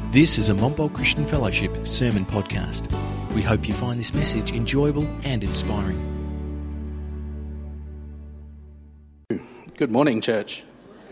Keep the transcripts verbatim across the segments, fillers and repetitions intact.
This is a Montbult Christian Fellowship sermon podcast. We hope you find this message enjoyable and inspiring. Good morning, church.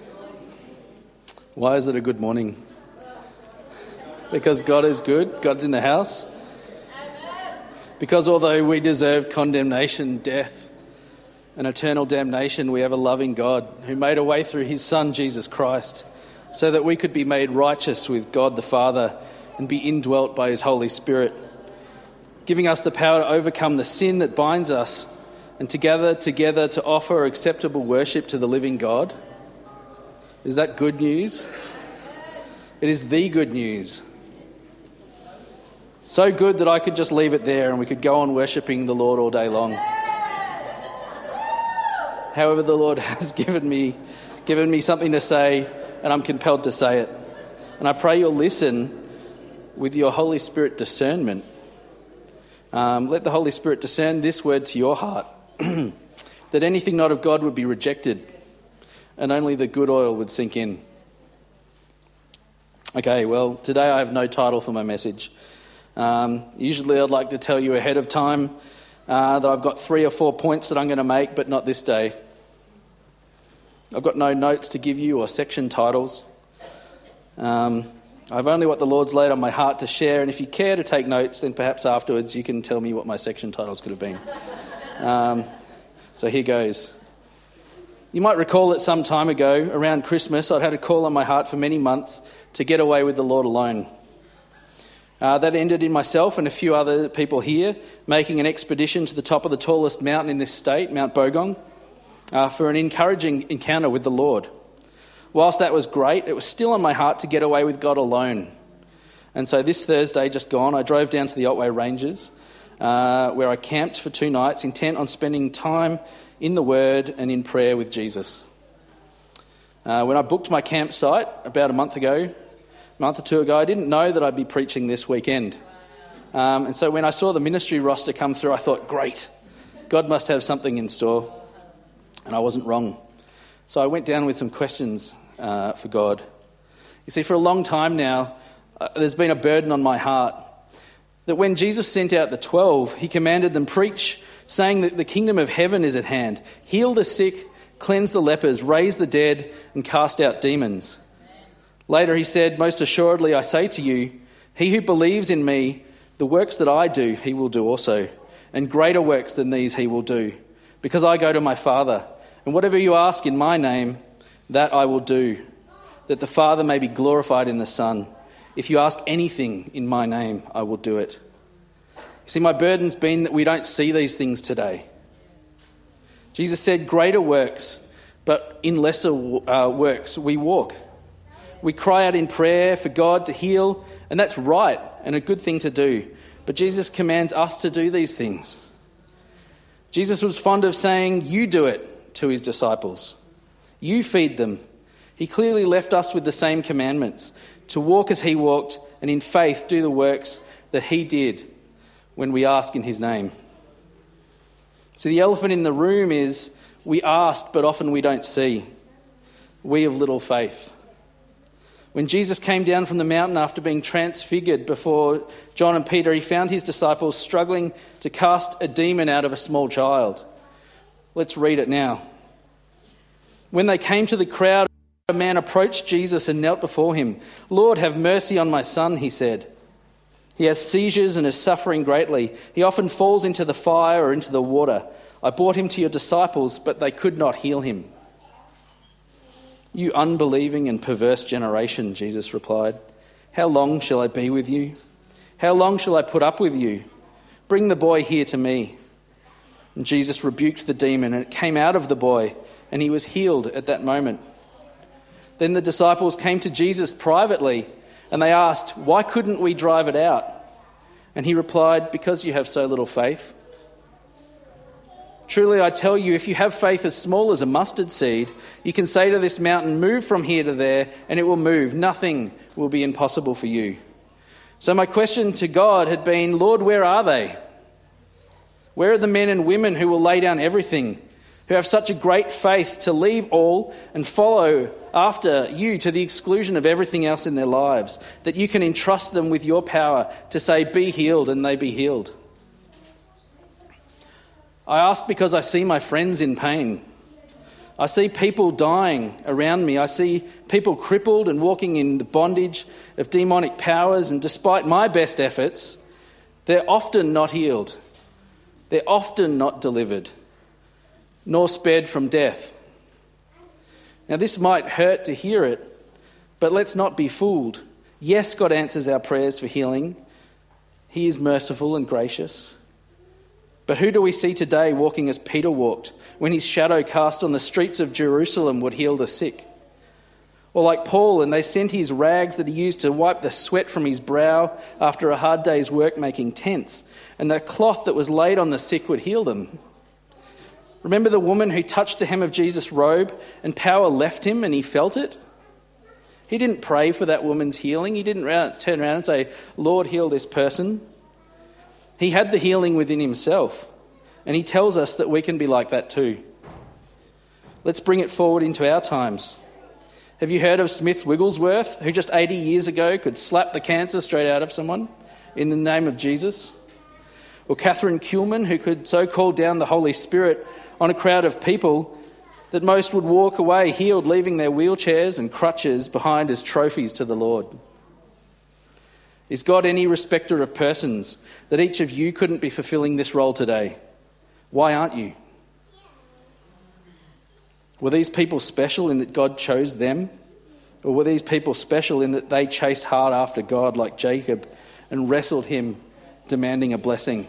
Why is it a good morning? Because God is good, God's in the house. Because although we deserve condemnation, death, and eternal damnation, we have a loving God who made a way through his Son, Jesus Christ, so that we could be made righteous with God the Father and be indwelt by his Holy Spirit, giving us the power to overcome the sin that binds us and to gather together to offer acceptable worship to the living God. Is that good news? It is the good news. So good that I could just leave it there and we could go on worshipping the Lord all day long. However, the Lord has given me, given me something to say, and I'm compelled to say it. And I pray you'll listen with your Holy Spirit discernment. Um, let the Holy Spirit discern this word to your heart, that anything not of God would be rejected, and only the good oil would sink in. Okay, well, today I have no title for my message. Um, usually I'd like to tell you ahead of time uh, that I've got three or four points that I'm going to make, but not this day. I've got no notes to give you or section titles. Um, I've only what the Lord's laid on my heart to share, and if you care to take notes, then perhaps afterwards you can tell me what my section titles could have been. Um, so here goes. You might recall that some time ago, around Christmas, I'd had a call on my heart for many months to get away with the Lord alone. Uh, that ended in myself and a few other people here making an expedition to the top of the tallest mountain in this state, Mount Bogong, uh, for an encouraging encounter with the Lord. Whilst that was great, it was still on my heart to get away with God alone. And so this Thursday just gone, I drove down to the Otway Ranges, uh, where I camped for two nights, intent on spending time in the Word and in prayer with Jesus. Uh, when I booked my campsite about a month ago, a month or two ago, I didn't know that I'd be preaching this weekend. Um, and so when I saw the ministry roster come through, I thought, great, God must have something in store. And I wasn't wrong. So I went down with some questions uh, for God. You see, for a long time now, uh, there's been a burden on my heart that when Jesus sent out the twelve, he commanded them preach, saying that the kingdom of heaven is at hand. Heal the sick, cleanse the lepers, raise the dead, and cast out demons. Later he said, most assuredly I say to you, he who believes in me, the works that I do, he will do also, and greater works than these he will do, because I go to my Father. And whatever you ask in my name, that I will do, that the Father may be glorified in the Son. If you ask anything in my name, I will do it. You see, my burden's been that we don't see these things today. Jesus said, greater works, but in lesser uh, works we walk. We cry out in prayer for God to heal, and that's right and a good thing to do. But Jesus commands us to do these things. Jesus was fond of saying, you do it, to his disciples. You feed them. He clearly left us with the same commandments, to walk as he walked and in faith do the works that he did when we ask in his name. So the elephant in the room is we ask, but often we don't see. We of little faith. When Jesus came down from the mountain after being transfigured before John and Peter, he found his disciples struggling to cast a demon out of a small child. Let's read it now. When they came to the crowd, a man approached Jesus and knelt before him. Lord, have mercy on my son, he said. He has seizures and is suffering greatly. He often falls into the fire or into the water. I brought him to your disciples, but they could not heal him. You unbelieving and perverse generation, Jesus replied. How long shall I be with you? How long shall I put up with you? Bring the boy here to me. And Jesus rebuked the demon, and it came out of the boy, and he was healed at that moment. Then the disciples came to Jesus privately, and they asked, why couldn't we drive it out? And he replied, because you have so little faith. Truly I tell you, if you have faith as small as a mustard seed, you can say to this mountain, move from here to there, and it will move. Nothing will be impossible for you. So my question to God had been, Lord, where are they? Where are the men and women who will lay down everything who have such a great faith to leave all and follow after you to the exclusion of everything else in their lives, that you can entrust them with your power to say, be healed, and they be healed. I ask because I see my friends in pain. I see people dying around me. I see people crippled and walking in the bondage of demonic powers, and despite my best efforts, they're often not healed. They're often not delivered, nor spared from death. Now, this might hurt to hear it, but let's not be fooled. Yes, God answers our prayers for healing. He is merciful and gracious. But who do we see today walking as Peter walked, when his shadow cast on the streets of Jerusalem would heal the sick? Or like Paul, and they sent his rags that he used to wipe the sweat from his brow after a hard day's work making tents, and the cloth that was laid on the sick would heal them. Remember the woman who touched the hem of Jesus' robe and power left him and he felt it? He didn't pray for that woman's healing. He didn't turn around and say, Lord, heal this person. He had the healing within himself, and he tells us that we can be like that too. Let's bring it forward into our times. Have you heard of Smith Wigglesworth, who just eighty years ago could slap the cancer straight out of someone in the name of Jesus? Or Catherine Kuhlman, who could so call down the Holy Spirit on a crowd of people that most would walk away healed, leaving their wheelchairs and crutches behind as trophies to the Lord? Is God any respecter of persons that each of you couldn't be fulfilling this role today? Why aren't you? Were these people special in that God chose them? Or were these people special in that they chased hard after God like Jacob and wrestled him, demanding a blessing?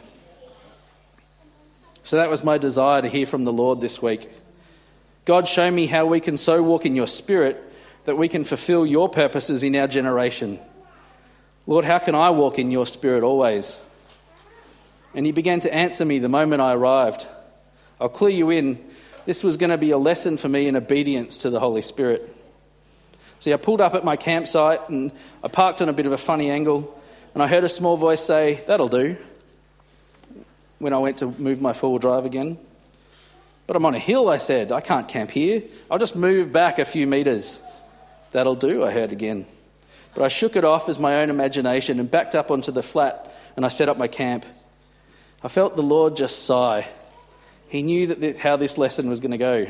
So that was my desire to hear from the Lord this week. God, show me how we can so walk in your spirit that we can fulfill your purposes in our generation. Lord, how can I walk in your spirit always? And he began to answer me the moment I arrived. I'll clue you in. This was going to be a lesson for me in obedience to the Holy Spirit. See, I pulled up at my campsite and I parked on a bit of a funny angle, and I heard a small voice say, "That'll do," when I went to move my four-wheel drive again. "But I'm on a hill," I said. "I can't camp here. I'll just move back a few metres." "That'll do," I heard again. But I shook it off as my own imagination and backed up onto the flat, and I set up my camp. I felt the Lord just sigh. He knew that th- how this lesson was going to go.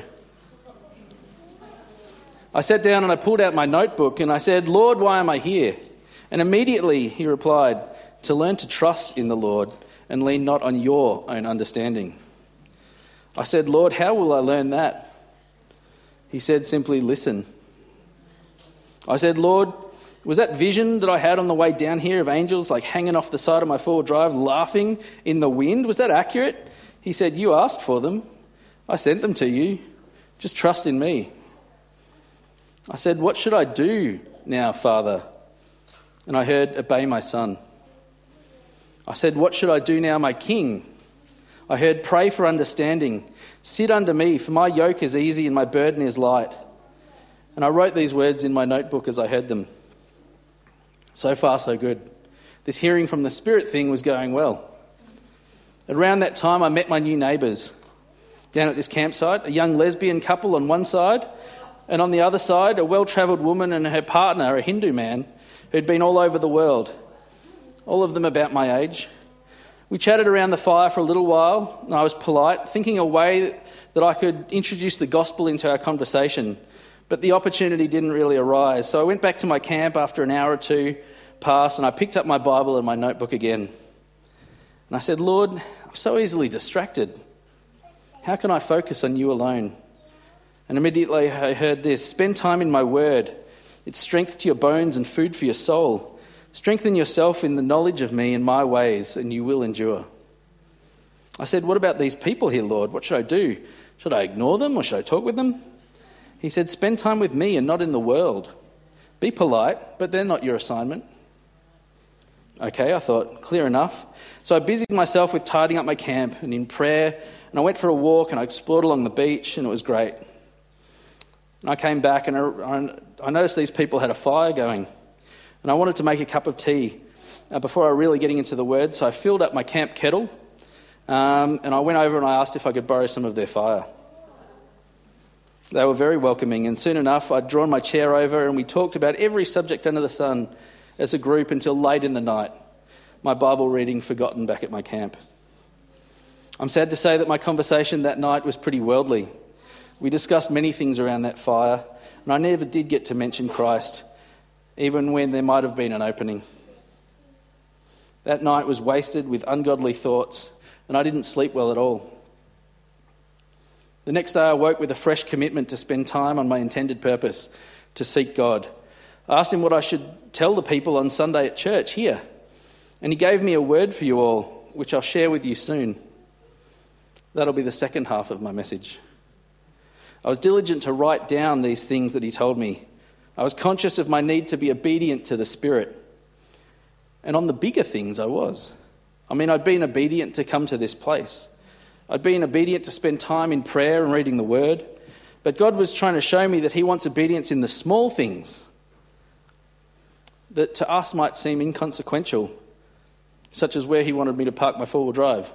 I sat down and I pulled out my notebook and I said, "Lord, why am I here?" And immediately he replied, "To learn to trust in the Lord and lean not on your own understanding." I said, "Lord, how will I learn that?" He said simply, "Listen." I said, "Lord, was that vision that I had on the way down here of angels like hanging off the side of my four-wheel drive laughing in the wind, was that accurate?" He said, "You asked for them. I sent them to you. Just trust in me." I said, "What should I do now, Father?" And I heard, "Obey my son." I said, "What should I do now, my King?" I heard, "Pray for understanding. Sit under me, for my yoke is easy and my burden is light." And I wrote these words in my notebook as I heard them. So far, so good. This hearing from the Spirit thing was going well. Around that time, I met my new neighbours. Down at this campsite, a young lesbian couple on one side, and on the other side, a well-travelled woman and her partner, a Hindu man, who'd been all over the world. All of them about my age. We chatted around the fire for a little while, and I was polite, thinking a way that I could introduce the gospel into our conversation, but the opportunity didn't really arise. So I went back to my camp after an hour or two passed, and I picked up my Bible and my notebook again. And I said, "Lord, I'm so easily distracted. How can I focus on you alone?" And immediately I heard this: "Spend time in my word. It's strength to your bones and food for your soul. Strengthen yourself in the knowledge of me and my ways, and you will endure." I said, "What about these people here, Lord? What should I do? Should I ignore them or should I talk with them?" He said, "Spend time with me and not in the world. Be polite, but they're not your assignment." Okay, I thought, clear enough. So I busied myself with tidying up my camp and in prayer, and I went for a walk and I explored along the beach, and it was great. And I came back and I, I noticed these people had a fire going, and I wanted to make a cup of tea uh, before I really getting into the word, so I filled up my camp kettle um, and I went over and I asked if I could borrow some of their fire. They were very welcoming, and soon enough I'd drawn my chair over and we talked about every subject under the sun as a group until late in the night, my Bible reading forgotten back at my camp. I'm sad to say that my conversation that night was pretty worldly. We discussed many things around that fire, and I never did get to mention Christ, even when there might have been an opening. That night was wasted with ungodly thoughts, and I didn't sleep well at all. The next day I woke with a fresh commitment to spend time on my intended purpose, to seek God. I asked him what I should tell the people on Sunday at church here, and he gave me a word for you all, which I'll share with you soon. That'll be the second half of my message. I was diligent to write down these things that he told me. I was conscious of my need to be obedient to the Spirit. And on the bigger things I was. I mean, I'd been obedient to come to this place. I'd been obedient to spend time in prayer and reading the Word. But God was trying to show me that he wants obedience in the small things that to us might seem inconsequential, such as where he wanted me to park my four-wheel drive.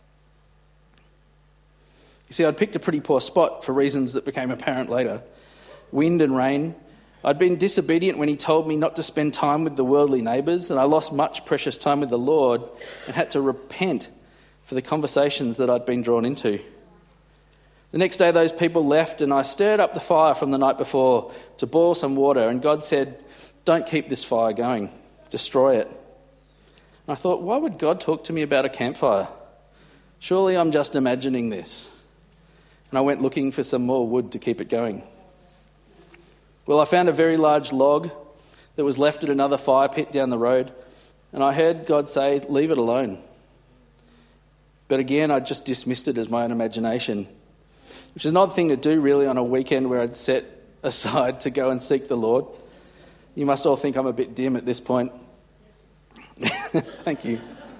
You see, I'd picked a pretty poor spot for reasons that became apparent later. Wind and rain. I'd been disobedient when he told me not to spend time with the worldly neighbours, and I lost much precious time with the Lord and had to repent for the conversations that I'd been drawn into. The next day those people left, and I stirred up the fire from the night before to boil some water, and God said, "Don't keep this fire going, destroy it." And I thought, why would God talk to me about a campfire? Surely I'm just imagining this. And I went looking for some more wood to keep it going. Well, I found a very large log that was left at another fire pit down the road, and I heard God say, "Leave it alone." But again, I just dismissed it as my own imagination, which is an odd thing to do really on a weekend where I'd set aside to go and seek the Lord. You must all think I'm a bit dim at this point. Thank you.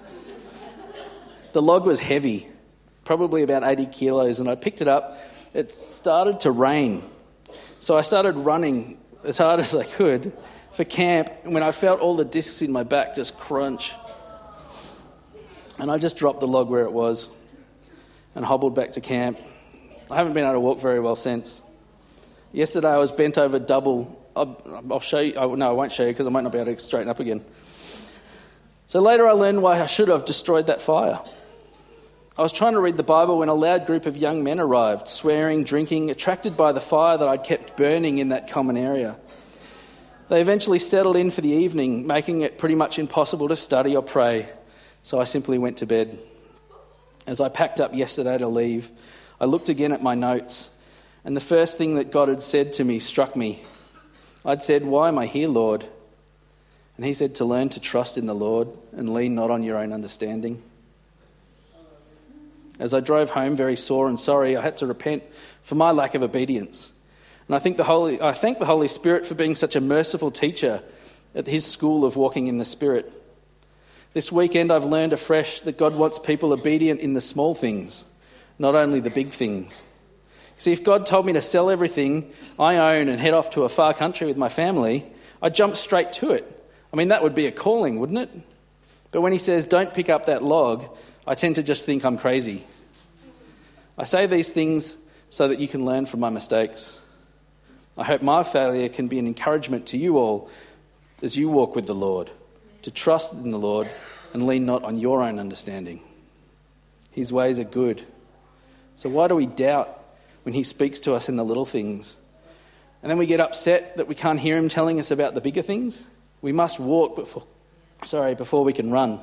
The log was heavy, probably about eighty kilos, and I picked it up. It started to rain. So I started running as hard as I could for camp, and when I felt all the discs in my back just crunch, and I just dropped the log where it was and hobbled back to camp. I haven't been able to walk very well since. Yesterday I was bent over double. I'll, I'll show you. Oh, no, I won't show you because I might not be able to straighten up again. So later I learned why I should have destroyed that fire. I was trying to read the Bible when a loud group of young men arrived, swearing, drinking, attracted by the fire that I'd kept burning in that common area. They eventually settled in for the evening, making it pretty much impossible to study or pray, so I simply went to bed. As I packed up yesterday to leave, I looked again at my notes, and the first thing that God had said to me struck me. I'd said, "Why am I here, Lord?" And he said to learn to trust in the Lord and lean not on your own understanding. As I drove home very sore and sorry, I had to repent for my lack of obedience. And I think the Holy, I thank the Holy Spirit for being such a merciful teacher at his school of walking in the Spirit. This weekend I've learned afresh that God wants people obedient in the small things, not only the big things. See, if God told me to sell everything I own and head off to a far country with my family, I'd jump straight to it. I mean, that would be a calling, wouldn't it? But when he says, "Don't pick up that log," I tend to just think I'm crazy. I say these things so that you can learn from my mistakes. I hope my failure can be an encouragement to you all as you walk with the Lord, to trust in the Lord and lean not on your own understanding. His ways are good. So why do we doubt when he speaks to us in the little things? And then we get upset that we can't hear him telling us about the bigger things? We must walk before, sorry, before we can run.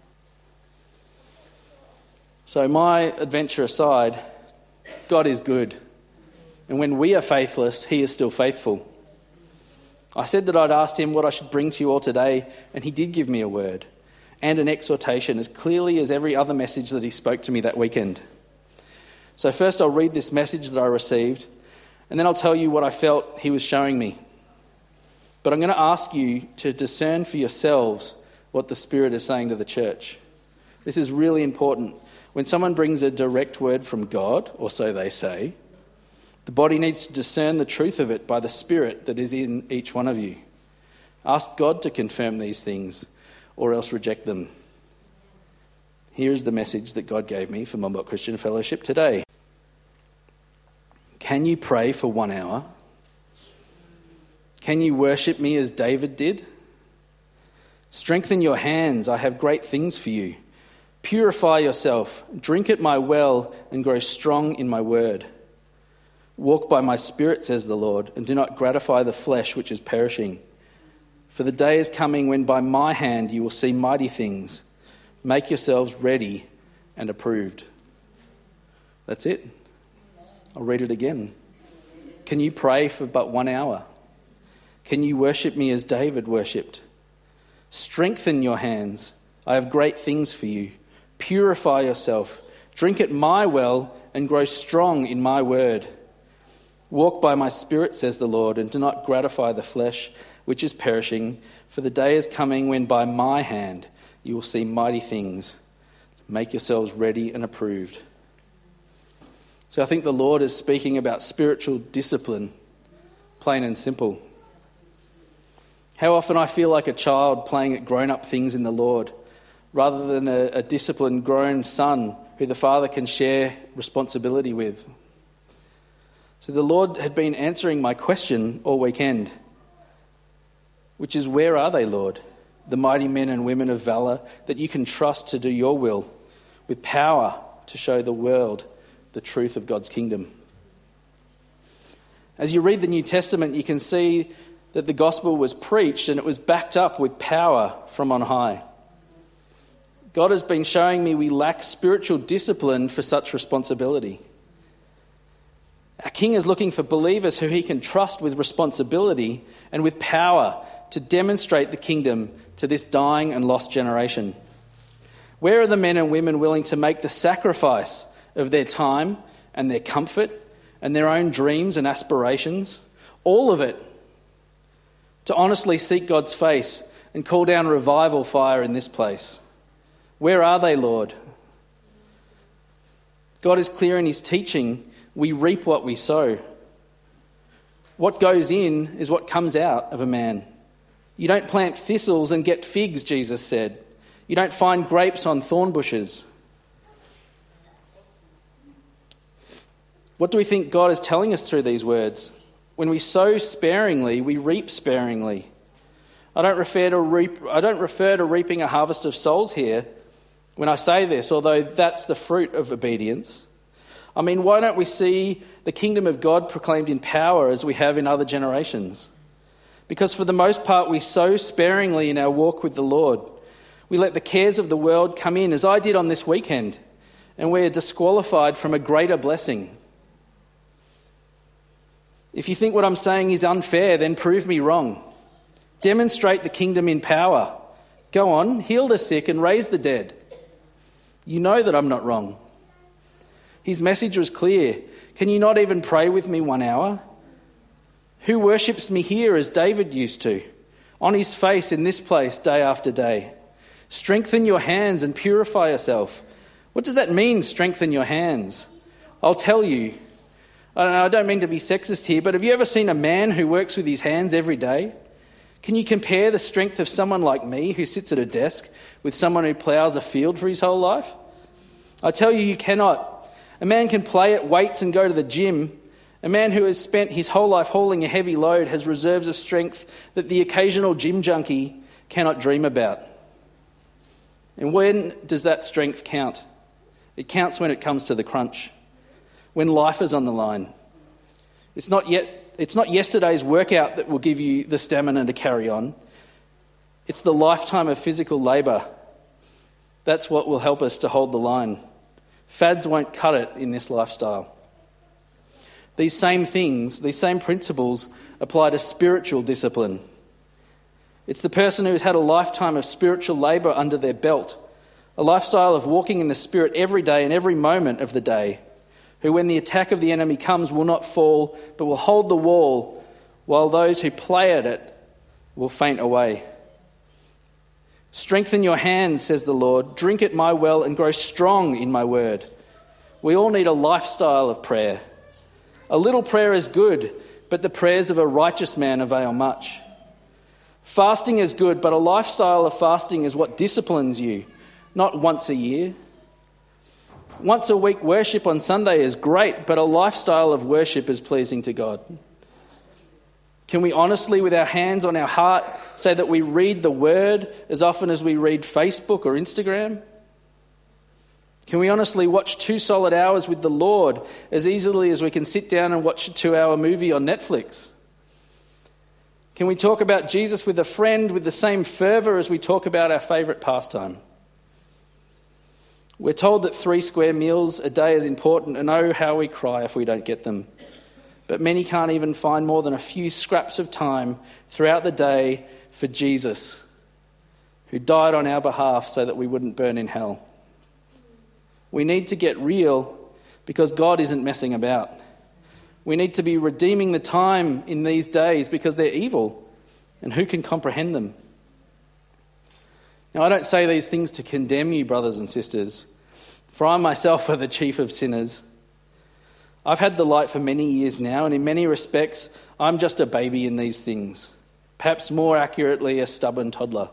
So my adventure aside, God is good. And when we are faithless, he is still faithful. I said that I'd asked him what I should bring to you all today, and he did give me a word and an exhortation as clearly as every other message that he spoke to me that weekend. So first I'll read this message that I received, and then I'll tell you what I felt he was showing me. But I'm going to ask you to discern for yourselves what the Spirit is saying to the church. This is really important. When someone brings a direct word from God, or so they say, the body needs to discern the truth of it by the Spirit that is in each one of you. Ask God to confirm these things, or else reject them. Here is the message that God gave me for Monbot Christian Fellowship today. Can you pray for one hour? Can you worship me as David did? Strengthen your hands, I have great things for you. Purify yourself, drink at my well, and grow strong in my word. Walk by my spirit, says the Lord, and do not gratify the flesh which is perishing. For the day is coming when by my hand you will see mighty things. Make yourselves ready and approved. That's it. I'll read it again. Can you pray for but one hour? Can you worship me as David worshipped? Strengthen your hands. I have great things for you. Purify yourself. Drink at my well and grow strong in my word. Walk by my spirit, says the Lord, and do not gratify the flesh which is perishing, for the day is coming when by my hand you will see mighty things. Make yourselves ready and approved. So I think the Lord is speaking about spiritual discipline, plain and simple. How often I feel like a child playing at grown-up things in the Lord, rather than a, a disciplined grown son who the Father can share responsibility with. So the Lord had been answering my question all weekend, which is, where are they, Lord? The mighty men and women of valour that you can trust to do your will, with power to show the world the truth of God's kingdom. As you read the New Testament, you can see that the gospel was preached and it was backed up with power from on high. God has been showing me we lack spiritual discipline for such responsibility. Our King is looking for believers who he can trust with responsibility and with power to demonstrate the kingdom to this dying and lost generation. Where are the men and women willing to make the sacrifice of their time and their comfort and their own dreams and aspirations, all of it, to honestly seek God's face and call down revival fire in this place? Where are they, Lord? God is clear in his teaching. We reap what we sow. What goes in is what comes out of a man. You don't plant thistles and get figs, Jesus said. You don't find grapes on thorn bushes. What do we think God is telling us through these words? When we sow sparingly, we reap sparingly. I don't refer to reap, I don't refer to reaping a harvest of souls here when I say this, although that's the fruit of obedience. I mean, why don't we see the kingdom of God proclaimed in power as we have in other generations? Because for the most part, we sow sparingly in our walk with the Lord. We let the cares of the world come in, as I did on this weekend, and we are disqualified from a greater blessing. If you think what I'm saying is unfair, then prove me wrong. Demonstrate the kingdom in power. Go on, heal the sick and raise the dead. You know that I'm not wrong. His message was clear. Can you not even pray with me one hour? Who worships me here as David used to, on his face in this place day after day? Strengthen your hands and purify yourself. What does that mean, strengthen your hands? I'll tell you. I don't know, I don't mean to be sexist here, but have you ever seen a man who works with his hands every day? Can you compare the strength of someone like me who sits at a desk with someone who ploughs a field for his whole life? I tell you, you cannot. A man can play at weights and go to the gym. A man who has spent his whole life hauling a heavy load has reserves of strength that the occasional gym junkie cannot dream about. And when does that strength count? It counts when it comes to the crunch, when life is on the line. It's not yet, it's not yesterday's workout that will give you the stamina to carry on. It's the lifetime of physical labour. That's what will help us to hold the line. Fads won't cut it in this lifestyle. These same things, these same principles apply to spiritual discipline. It's the person who has had a lifetime of spiritual labour under their belt, a lifestyle of walking in the Spirit every day and every moment of the day, who when the attack of the enemy comes will not fall, but will hold the wall, while those who play at it will faint away. Strengthen your hands, says the Lord. Drink at my well and grow strong in my word. We all need a lifestyle of prayer. A little prayer is good, but the prayers of a righteous man avail much. Fasting is good, but a lifestyle of fasting is what disciplines you, not once a year. Once a week worship on Sunday is great, but a lifestyle of worship is pleasing to God. Can we honestly, with our hands on our heart, say that we read the Word as often as we read Facebook or Instagram? Can we honestly watch two solid hours with the Lord as easily as we can sit down and watch a two-hour movie on Netflix? Can we talk about Jesus with a friend with the same fervour as we talk about our favourite pastime? We're told that three square meals a day is important, and oh, how we cry if we don't get them. But many can't even find more than a few scraps of time throughout the day for Jesus, who died on our behalf so that we wouldn't burn in hell. We need to get real because God isn't messing about. We need to be redeeming the time in these days because they're evil, and who can comprehend them? Now, I don't say these things to condemn you, brothers and sisters, for I myself are the chief of sinners. I've had the light for many years now, and in many respects, I'm just a baby in these things, perhaps more accurately, a stubborn toddler.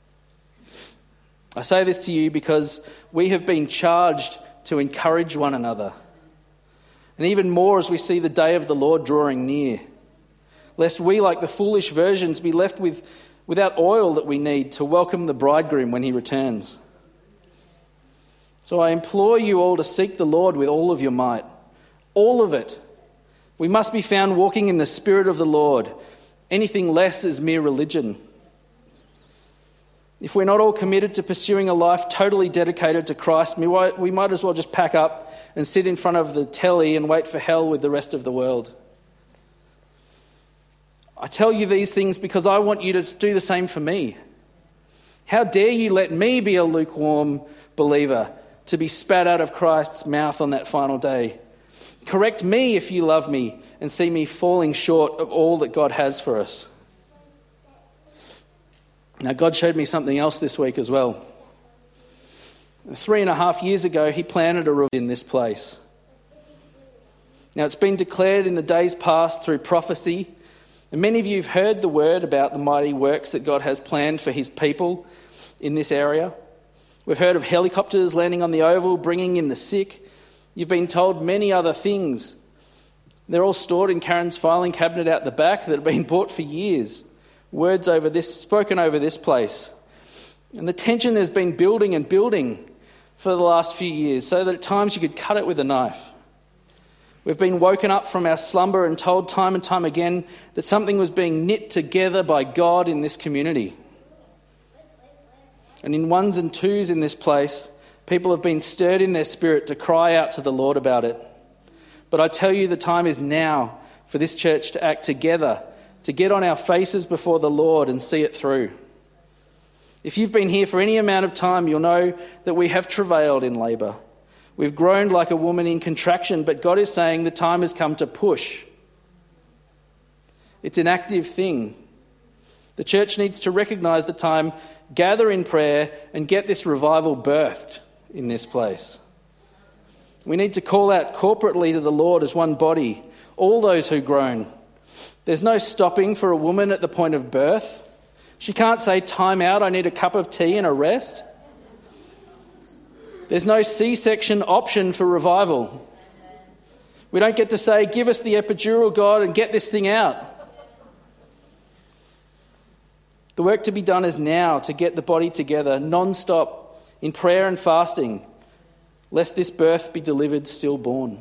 I say this to you because we have been charged to encourage one another, and even more as we see the day of the Lord drawing near, lest we, like the foolish virgins, be left with without oil that we need to welcome the bridegroom when he returns. So I implore you all to seek the Lord with all of your might. All of it. We must be found walking in the Spirit of the Lord. Anything less is mere religion. If we're not all committed to pursuing a life totally dedicated to Christ, we might as well just pack up and sit in front of the telly and wait for hell with the rest of the world. I tell you these things because I want you to do the same for me. How dare you let me be a lukewarm believer, to be spat out of Christ's mouth on that final day? Correct me if you love me and see me falling short of all that God has for us. Now, God showed me something else this week as well. Three and a half years ago, he planted a river in this place. Now, it's been declared in the days past through prophecy, and many of you have heard the word about the mighty works that God has planned for his people in this area. We've heard of helicopters landing on the Oval, bringing in the sick. You've been told many other things. They're all stored in Karen's filing cabinet out the back that have been bought for years. Words over this, spoken over this place. And the tension has been building and building for the last few years, so that at times you could cut it with a knife. We've been woken up from our slumber and told time and time again that something was being knit together by God in this community. And in ones and twos in this place, people have been stirred in their spirit to cry out to the Lord about it. But I tell you, the time is now for this church to act together, to get on our faces before the Lord and see it through. If you've been here for any amount of time, you'll know that we have travailed in labour. We've groaned like a woman in contraction, but God is saying the time has come to push. It's an active thing. The church needs to recognise the time, gather in prayer, and get this revival birthed in this place. We need to call out corporately to the Lord as one body, all those who groan. There's no stopping for a woman at the point of birth. She can't say, time out, I need a cup of tea and a rest. There's no C-section option for revival. We don't get to say, give us the epidural, God, and get this thing out. The work to be done is now to get the body together non-stop in prayer and fasting, lest this birth be delivered stillborn.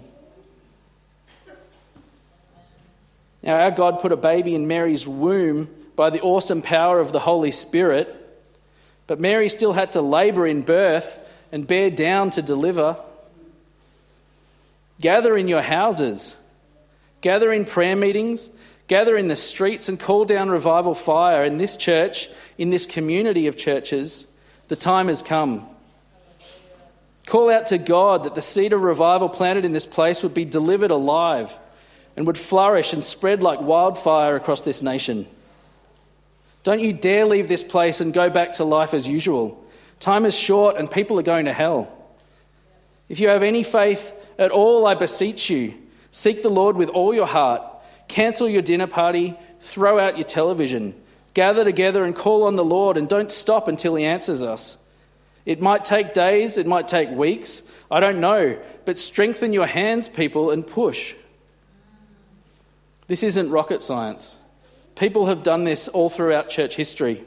Now, our God put a baby in Mary's womb by the awesome power of the Holy Spirit, but Mary still had to labour in birth and bear down to deliver. Gather in your houses, gather in prayer meetings, gather in the streets and call down revival fire in this church, in this community of churches. The time has come. Call out to God that the seed of revival planted in this place would be delivered alive and would flourish and spread like wildfire across this nation. Don't you dare leave this place and go back to life as usual. Time is short and people are going to hell. If you have any faith at all, I beseech you, seek the Lord with all your heart. Cancel your dinner party, throw out your television, gather together and call on the Lord, and don't stop until he answers us. It might take days, it might take weeks. I don't know, but strengthen your hands, people, and push. This isn't rocket science. People have done this all throughout church history.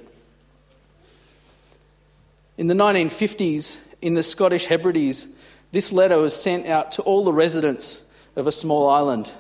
In the nineteen fifties, in the Scottish Hebrides, this letter was sent out to all the residents of a small island.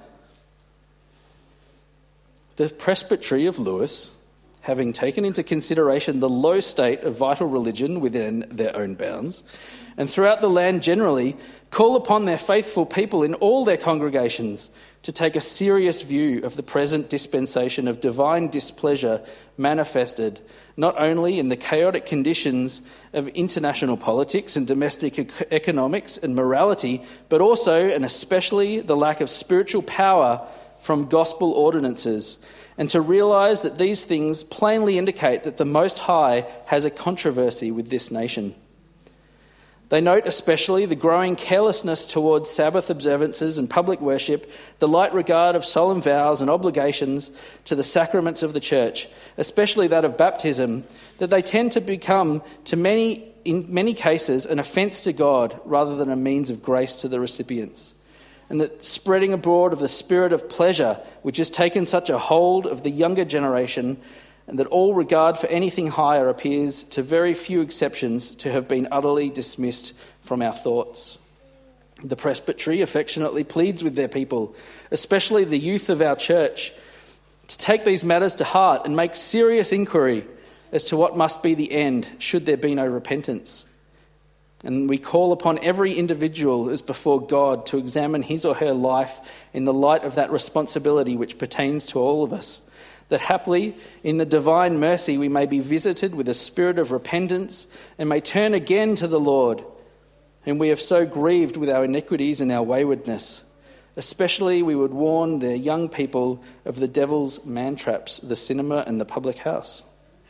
The Presbytery of Lewis, having taken into consideration the low state of vital religion within their own bounds, and throughout the land generally, call upon their faithful people in all their congregations to take a serious view of the present dispensation of divine displeasure manifested not only in the chaotic conditions of international politics and domestic ec- economics and morality, but also and especially the lack of spiritual power from gospel ordinances, and to realise that these things plainly indicate that the Most High has a controversy with this nation. They note especially the growing carelessness towards Sabbath observances and public worship, the light regard of solemn vows and obligations to the sacraments of the church, especially that of baptism, that they tend to become, to many, in many cases, an offence to God rather than a means of grace to the recipients. And that spreading abroad of the spirit of pleasure, which has taken such a hold of the younger generation, and that all regard for anything higher appears, to very few exceptions, to have been utterly dismissed from our thoughts. The presbytery affectionately pleads with their people, especially the youth of our church, to take these matters to heart and make serious inquiry as to what must be the end, should there be no repentance. And we call upon every individual as before God to examine his or her life in the light of that responsibility which pertains to all of us, that haply in the divine mercy we may be visited with a spirit of repentance and may turn again to the Lord, whom we have so grieved with our iniquities and our waywardness. Especially we would warn the young people of the devil's man-traps, the cinema and the public house.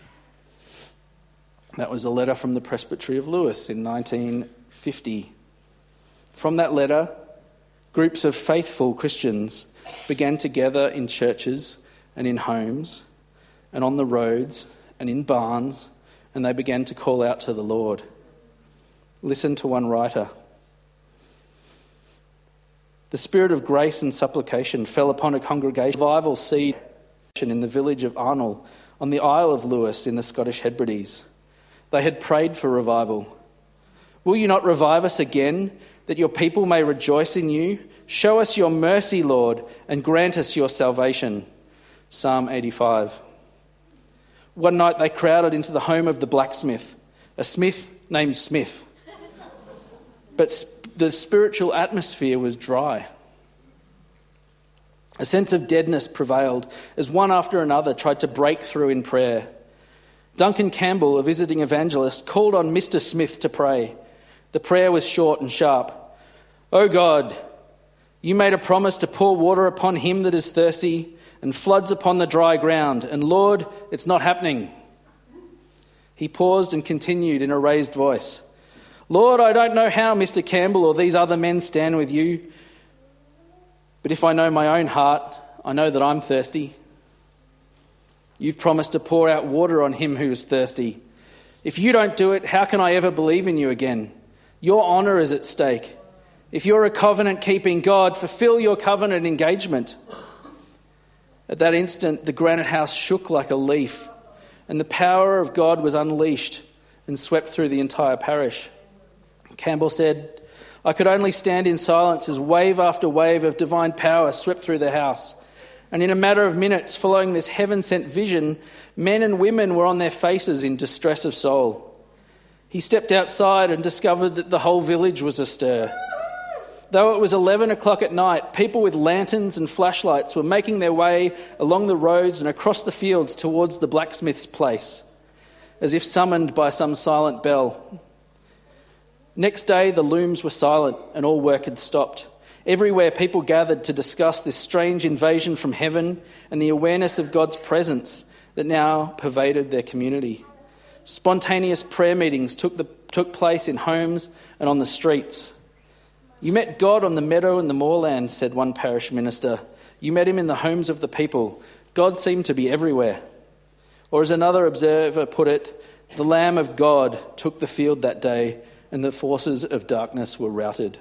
That was a letter from the Presbytery of Lewis in nineteen fifty. From that letter, groups of faithful Christians began to gather in churches and in homes and on the roads and in barns, and they began to call out to the Lord. Listen to one writer. The spirit of grace and supplication fell upon a congregation. Revival seed in the village of Arnall on the Isle of Lewis in the Scottish Hebrides. They had prayed for revival. Will you not revive us again, that your people may rejoice in you? Show us your mercy, Lord, and grant us your salvation. Psalm eighty-five. One night they crowded into the home of the blacksmith, a smith named Smith. But the spiritual atmosphere was dry. A sense of deadness prevailed as one after another tried to break through in prayer. Duncan Campbell, a visiting evangelist, called on Mister Smith to pray. The prayer was short and sharp. "O God, you made a promise to pour water upon him that is thirsty and floods upon the dry ground, and Lord, it's not happening." He paused and continued in a raised voice. "Lord, I don't know how Mister Campbell or these other men stand with you, but if I know my own heart, I know that I'm thirsty. You've promised to pour out water on him who is thirsty. If you don't do it, how can I ever believe in you again? Your honour is at stake. If you're a covenant-keeping God, fulfill your covenant engagement." At that instant, the granite house shook like a leaf, and the power of God was unleashed and swept through the entire parish. Campbell said, "I could only stand in silence as wave after wave of divine power swept through the house. And in a matter of minutes, following this heaven-sent vision, men and women were on their faces in distress of soul. He stepped outside and discovered that the whole village was astir. Though it was eleven o'clock at night, people with lanterns and flashlights were making their way along the roads and across the fields towards the blacksmith's place, as if summoned by some silent bell. Next day, the looms were silent and all work had stopped. Everywhere people gathered to discuss this strange invasion from heaven and the awareness of God's presence that now pervaded their community. Spontaneous prayer meetings took, the, took place in homes and on the streets. "You met God on the meadow and the moorland," said one parish minister. "You met him in the homes of the people. God seemed to be everywhere." Or as another observer put it, "The Lamb of God took the field that day, and the forces of darkness were routed.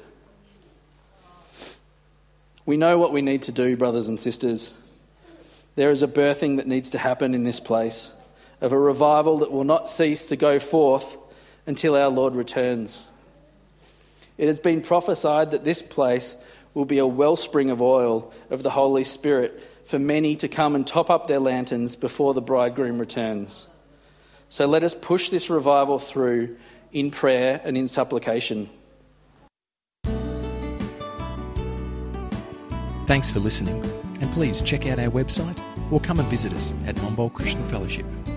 We know what we need to do, brothers and sisters. There is a birthing that needs to happen in this place, of a revival that will not cease to go forth until our Lord returns. It has been prophesied that this place will be a wellspring of oil of the Holy Spirit for many to come and top up their lanterns before the bridegroom returns. So let us push this revival through in prayer and in supplication. Thanks for listening, and please check out our website or come and visit us at Monbulk Christian Fellowship.